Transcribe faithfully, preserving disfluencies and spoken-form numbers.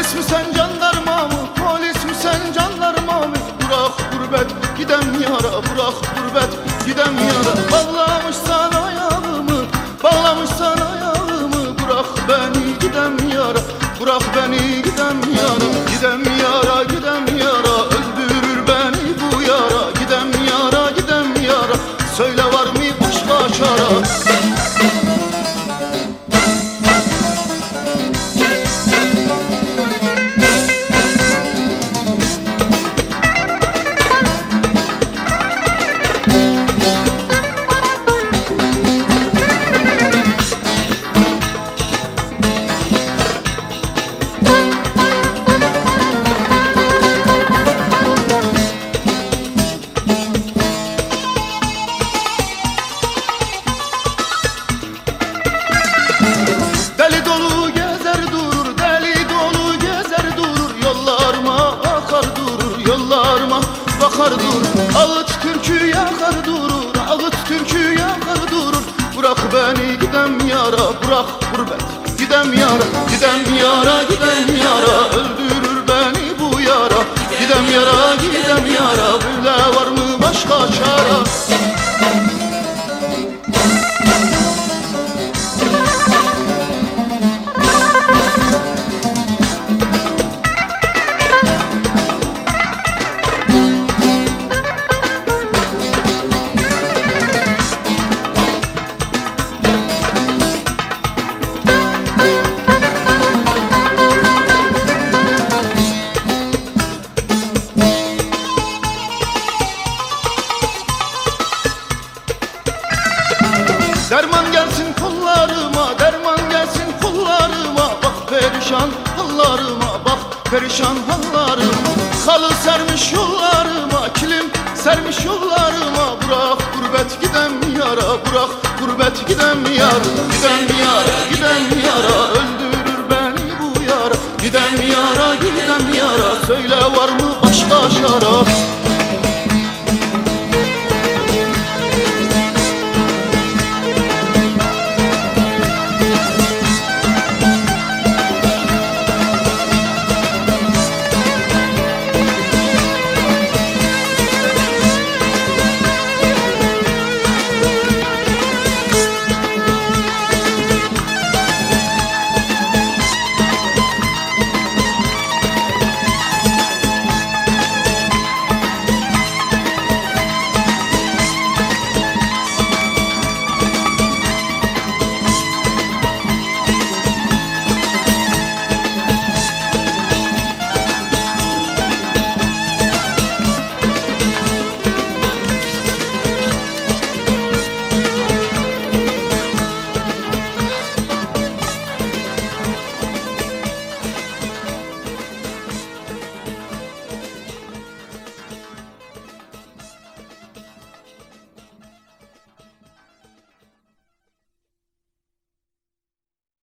Polis mi sen jandarma mı? Polis mi sen jandarma mı? Bırak gurbet gidem yara, bırak gurbet gidem yara. Bağlamışsan ayağımı, bağlamışsan ayağımı, bırak beni gidem yara, bırak beni gidem yara. Gidem yara, gidem yara, öldürür beni bu yara. Gidem yara, gidem yara, söyle var mı başka çare? Deli dolu gezer durur, deli dolu gezer durur. Yollarıma akar durur, yollarıma bakar durur. Ağıt türkü yakar durur, ağıt türkü yakar durur. Bırak beni gidem yara, bırak gurbet gidem yara. Gidem yara, gidem yara, öldürür beni bu yara. Gidem yara, gidem yara, böyle var mı başka çare? Derman gelsin kollarıma, derman gelsin kollarıma. Bak perişan hallarıma, bak perişan hallarıma. Halı sermiş yollarıma, kilim sermiş yollarıma. Bırak gurbet gidem yara, bırak gurbet gidem yara. Gidem yara, gidem